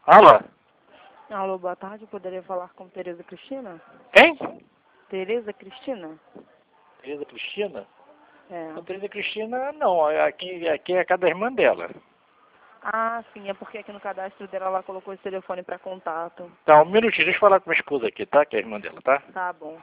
Alô? Alô, boa tarde. Eu poderia falar com Tereza Cristina? Quem? Tereza Cristina? Tereza Cristina? É. A Tereza Cristina, não. Aqui é a casa da irmã dela. Ah, sim. É porque aqui no cadastro dela ela colocou esse telefone para contato. Tá, um minutinho. Deixa eu falar com minha esposa aqui, tá? Que é a irmã dela, tá? Tá bom.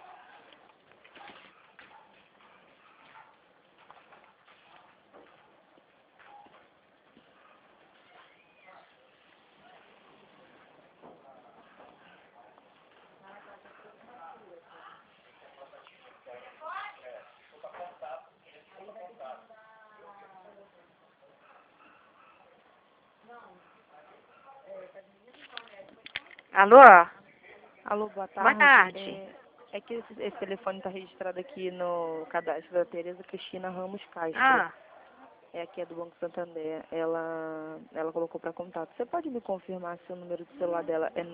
Alô? Alô, boa Boa tarde. tarde. É que esse telefone está registrado aqui no cadastro da Tereza Cristina Ramos Castro. Ah, Aqui é do Banco Santander. Ela colocou para contato. Você pode me confirmar se o número do celular dela é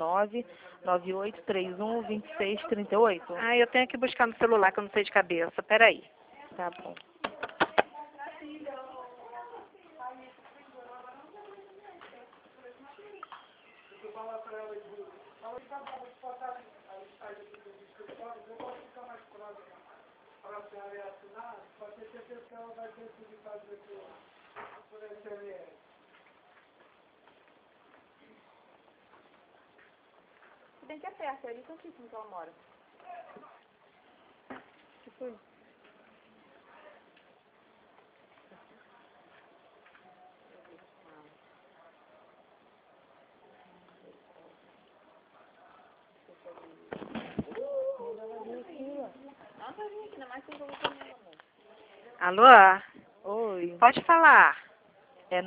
998312638? eu tenho que buscar no celular que eu não sei de cabeça. Peraí. Tá bom. Bem que é perto, é ali tantíssimo que ela mora. Que foi? Alô? Oi. Pode falar. É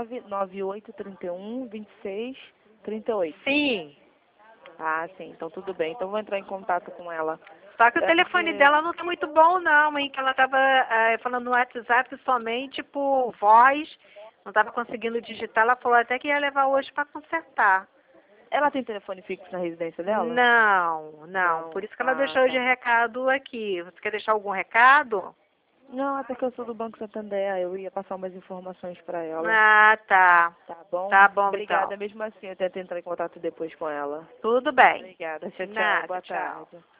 998312638. Sim. Ah, sim, então tudo bem. Então vou entrar em contato com ela. Só que o É telefone porque dela não tá muito bom não, hein? Que ela tava falando no WhatsApp somente por voz. Não tava conseguindo digitar. Ela falou até que ia levar hoje para consertar. ela tem telefone fixo na residência dela? Não. Por isso que ela Ah, deixou de tá. recado aqui. Você quer deixar algum recado? Não, é porque eu sou do Banco Santander. Eu ia passar umas informações para ela. Ah, tá. Tá bom? Tá bom, Obrigada. então. Mesmo assim, eu tento entrar em contato depois com ela. Tudo bem. Obrigada. Tchau, tchau. Nada, Boa tchau. tarde.